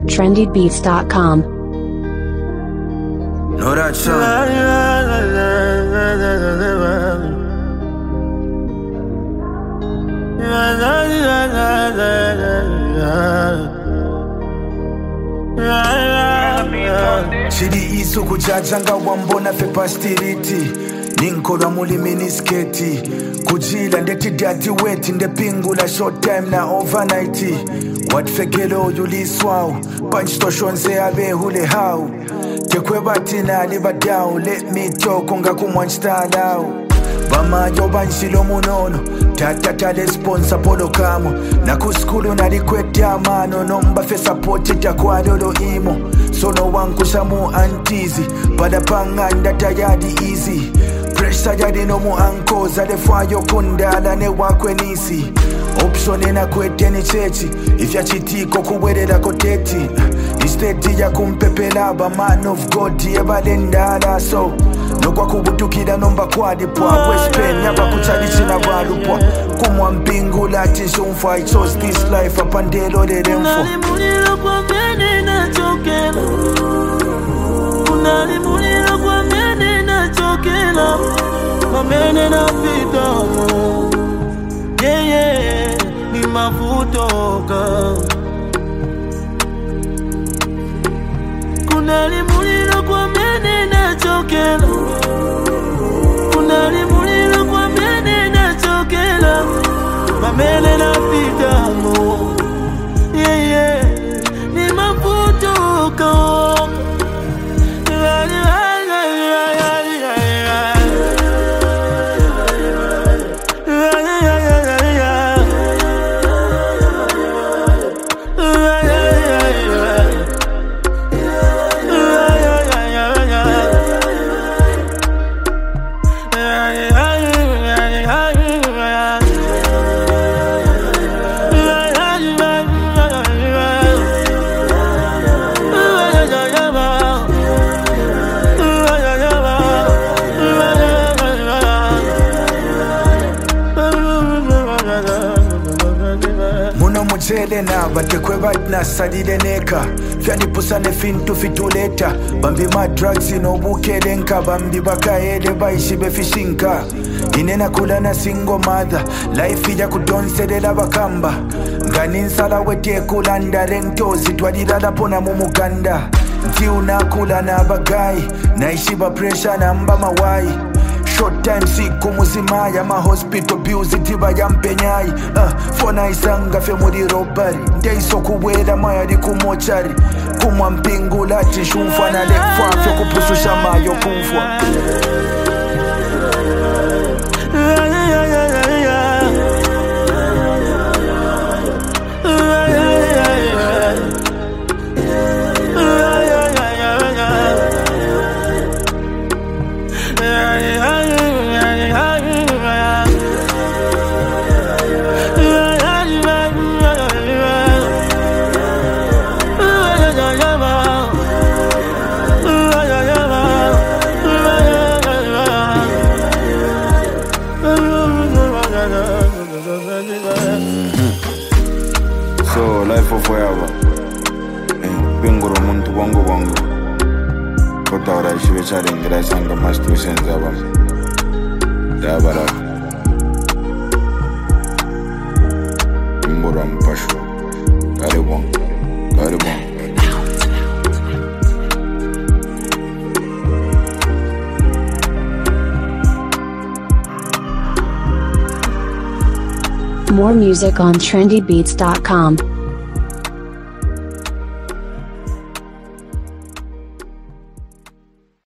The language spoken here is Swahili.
trendybeats.com. Know that song? Chidi iso kuchachanga wambona fe pastiliti Ninkola muli minisketi Kujila ndeti dati weti ndepingula short time na overnight What fekelo yuliswao Punch to shonze abe hule how Tekwe batina liba down Let me talk unga kumwanchtalao Bama yo banshilo munono Tatata le sponsor polo kamo Na kuskulu na likweta mano Nomba fe support ita kwa lolo imo Sono wangu samu antizi Pada panganda tayadi easy Pressure jadi no mu ankoza Le fwayo kundala ne wakwe nisi Option na kwete ni chechi Ifya chitiko kuwerela koteti Isteti ya kumpepelaba Man of God yeba lendala so Nokwa kubutukida nomba kwadi pwa Westpen yaba kuchadichina walupwa Kumwa mpingu lati shunfa I chose this life apandelo le remfo Unalimulilo kwa mene na chokela Unalimulilo kwa mene na chokela Kwa mene na pitomo Yeah yeah ni mafutoka Kunalimulilo kwa mene na chokela Kunalimulilo kwa mene na chokela Kwa mene na pitomo Yeah yeah ni mafutoka Mutele na batekwe na sadide neka Fyani pusane fintu fituleta Bambi ma drugs ino bukelenka Bambi bakaele baishibe fishinka Inena kula na single mother Life ija kudonselela bakamba Ngani nsala wete kulanda Rentozi twadilala pona mumuganda Nti unakula na bagai Naishiba pressure na mba mawai Short time siku muzimaya Ma hospital bills itiba ya mpenyai Fona isanga fe muri robari Ndeiso kuwela maya di kumochari Kumwa mpingu lati shumfwa na lekfwa Fe kupususha mayo kumfwa So life of forever Binguru muntu bongo bongo Kota ora shibe charingira sanga mastu senza bam Dabara Imbura mpashu Karibon More music on trendybeats.com.